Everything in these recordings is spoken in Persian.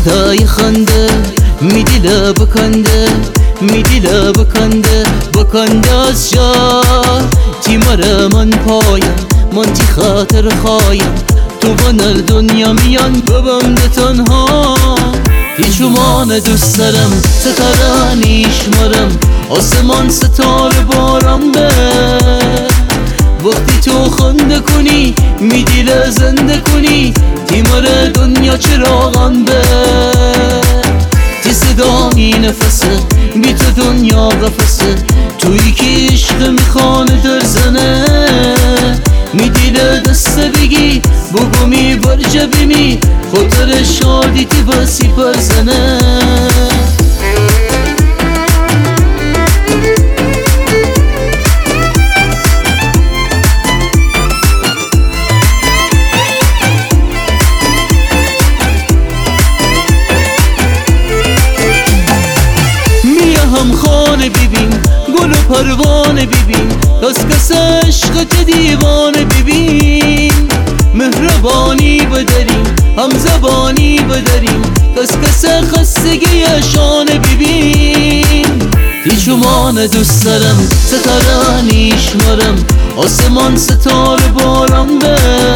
صدای خنده میدی بکنده بکنده از جا تیمار من پایم من تی خاطر خوایم تو بنر دنیا میان ببم ده تنها هیچومان دوست دارم ستاره نیشمارم آسمان ستاره بارم به وقتی تو خنده کنی میدی زنده کنی تیمار دنیا چراغان به تی صدا می نفسه بی تو دنیا قفسه تویی که عشق میخوانه در زنه میدی دست بگی بگو می برجه بیمی خاطر شادی تی باسی پرزنه هم خانه ببین گل و پروانه ببین کس عشقت دیوانه ببین مهربانی بداریم هم زبانی بداریم کس خستگی شانه ببین هیچومان دوست دارم ستاره نیشمارم آسمان ستاره بارم به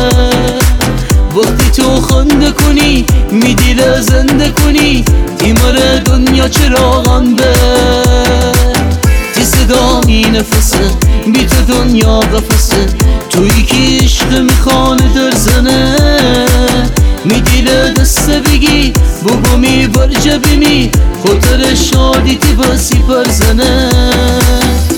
وقتی تو خنده کنی میدی زنده کنی تیمار دنیا چراغان به تی صدا می نفسه بی تو دنیا قفسه تویی که عشق میخوانه در زنه میدی دست بگی بگو می برجه بیمی خاطر شادی تی باسی پرزنه